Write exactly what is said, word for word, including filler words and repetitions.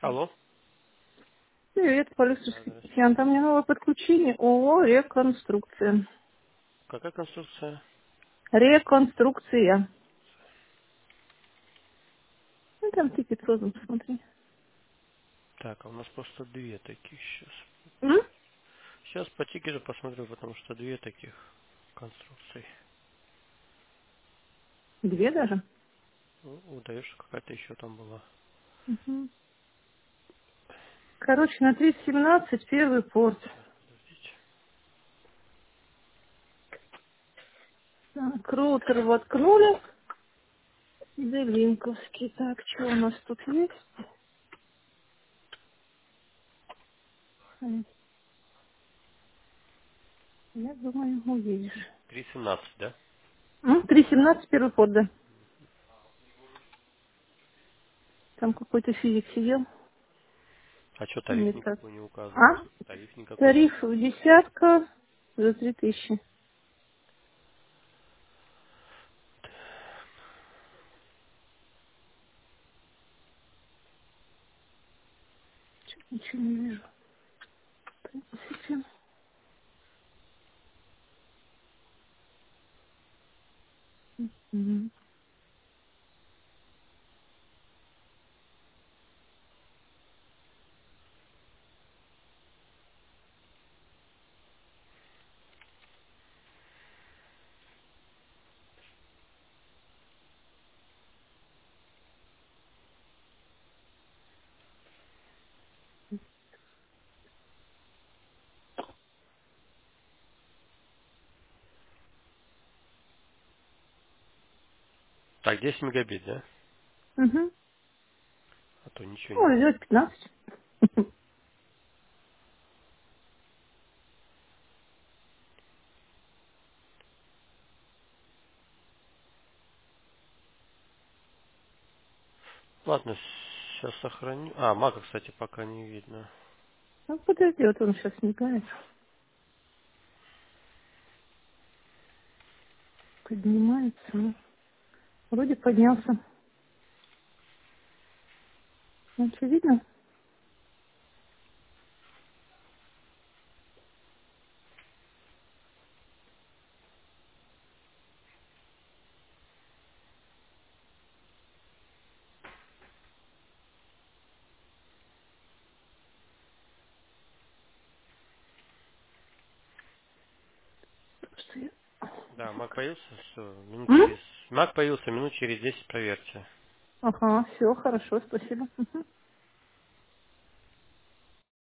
Алло. Привет, Да, Полюсовский здравствуйте. Татьяна. Мне новое подключение ООО «Реконструкция». Какая конструкция? Реконструкция. Ну, там тикет розовый, посмотри. Так, а у нас просто две таких сейчас. М? Сейчас по тикету посмотрю, потому что две таких конструкций. Две даже. Ну, удаешь, какая-то еще там была. Мгм. Короче, на триста семнадцать первый порт. Сейчас, подождите. Так, роутер воткнули. Делинковский. Так, что у нас тут есть? М, Я думаю, увидишь. три семнадцать, да? М, триста семнадцать первый порт, да. Там какой-то физик сидел. А что, тариф Мне так. никакой не указан? А? Тариф никакой не Тариф указан. в десятка за три тысячи. Ничего не вижу. Принципе. Мгм. Так, десять мегабит, да? Мгм. А то ничего не Ну, видно. идет пятнадцать. Ладно, сейчас сохраню. А, мага, кстати, пока не видно. Ну, подожди, вот он сейчас мигает. Поднимается. Ну, вроде поднялся. Ну, что, видно? Что я... Да, маг появился, все, минут М? через... Маг появился минут через десять, проверьте. Ага, все, хорошо, спасибо. Мгм.